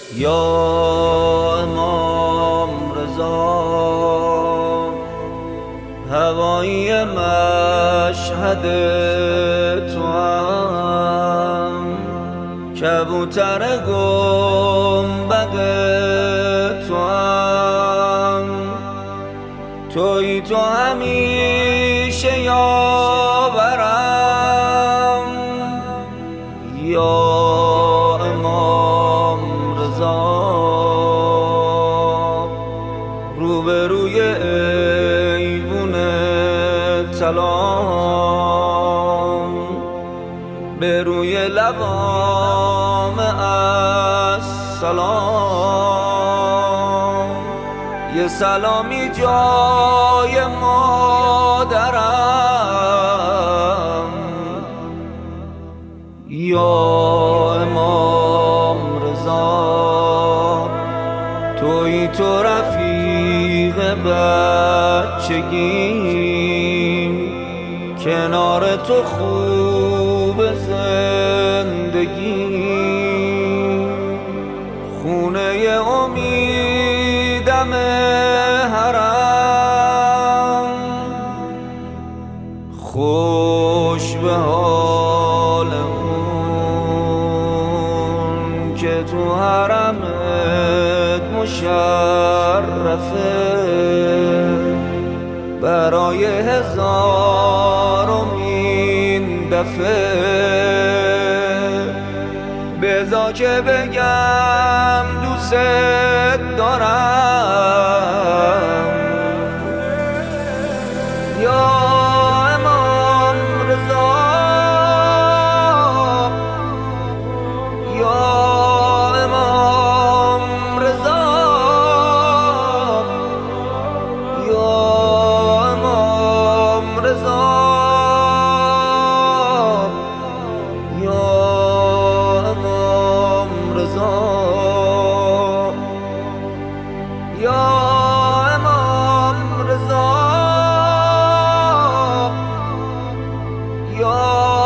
یا امام رضا، هوای مشهد توام، کبوتر گنبد توام، تویی تو همیشه یاورم. یا امام رضا، روبروی ایوون سلام، به روی لبام السلام، یه سلامی جای مادرم. یا امام رضا، تویی تو رفیق بچگیم، کنار تو خوب زندگی، خونه امیدم حرم، خوش به حال اون که تو حرمت مشرفه، برای هزارمین دفعه بذار که بگم دوست دارم. یا امام رضا، یا امام رضا، یا امام رضا، یا امام رضا، یا امام رضا، یا